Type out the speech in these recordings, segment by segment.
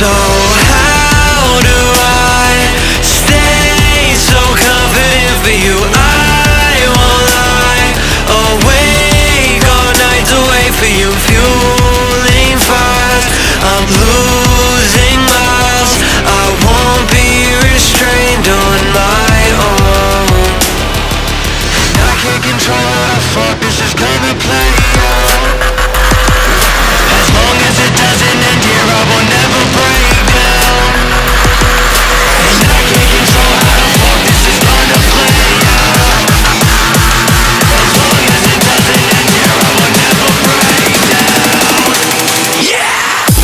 So how do I stay so confident for you? I won't lie, awake all night to wait for you. Fueling fires, I'm losing miles. I won't be restrained on my own. I can't control how the fuck this is gonna play out. As long as it doesn't end here, I will never break down. And I can't control how the fuck this is gonna play out. As long as it doesn't end here, I will never break down. Yeah!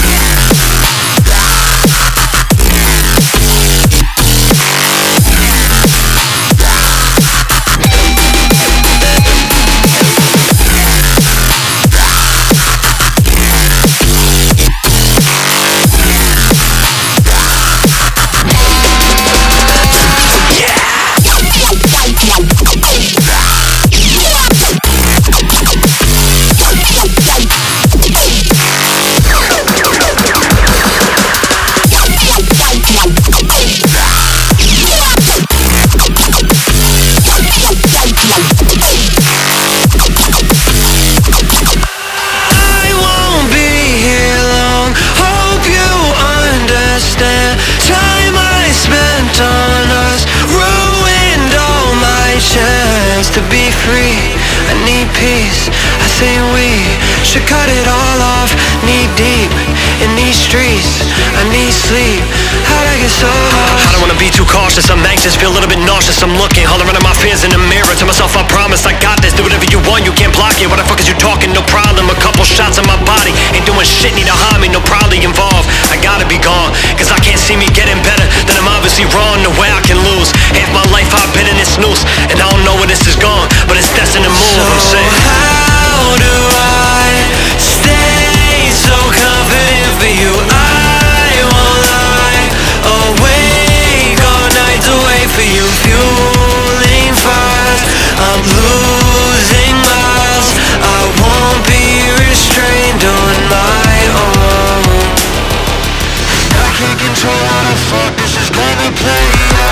To be free, I need peace. I think we should cut it all off. Knee deep in these streets, I need sleep. How'd I get so lost? I don't wanna be too cautious, I'm anxious, feel a little bit nauseous. I'm looking, hollering at my fears in the mirror. Tell myself I promise I got this. Do whatever you want, you can't block it. What the fuck is you talking? No problem, a couple shots on my body. Ain't doing shit, need to harm me, no probably involved. I gotta be gone, cause I can't see me getting better. Then I'm obviously wrong, no way I can lose. Half my life I've been in this noose, and I don't know where this is going, but it's destined to move. So I'm saying, how do I stay so confident for you? I won't lie, awake all night to wait for you. Fueling fires, I'm losing miles. I won't be restrained on my own. I can't control how the fuck this is gonna play out.